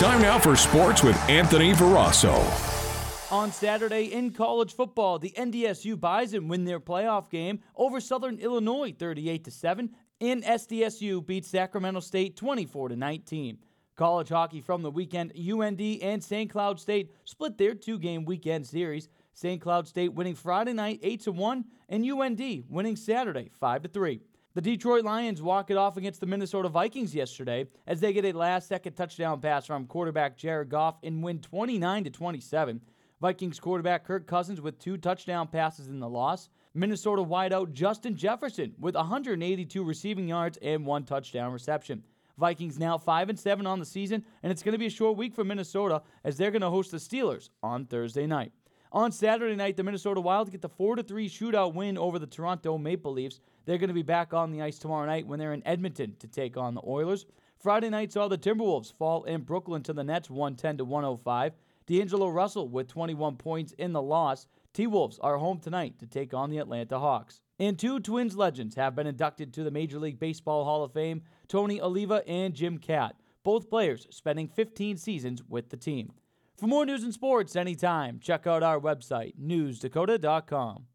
Time now for sports with Anthony Verasso. On Saturday in college football, the NDSU Bison win their playoff game over Southern Illinois 38-7, and SDSU beat Sacramento State 24-19. College hockey from the weekend, UND and St. Cloud State split their two-game weekend series. St. Cloud State winning Friday night 8-1, and UND winning Saturday 5-3. The Detroit Lions walk it off against the Minnesota Vikings yesterday as they get a last-second touchdown pass from quarterback Jared Goff and win 29-27. Vikings quarterback Kirk Cousins with 2 touchdown passes in the loss. Minnesota wideout Justin Jefferson with 182 receiving yards and 1 touchdown reception. Vikings now 5-7 on the season, and it's going to be a short week for Minnesota as they're going to host the Steelers on Thursday night. On Saturday night, the Minnesota Wild get the 4-3 shootout win over the Toronto Maple Leafs. They're going to be back on the ice tomorrow night when they're in Edmonton to take on the Oilers. Friday night saw the Timberwolves fall in Brooklyn to the Nets 110-105. D'Angelo Russell with 21 points in the loss. T-Wolves are home tonight to take on the Atlanta Hawks. And 2 Twins legends have been inducted to the Major League Baseball Hall of Fame, Tony Oliva and Jim Kaat, both players spending 15 seasons with the team. For more news and sports anytime, check out our website, newsdakota.com.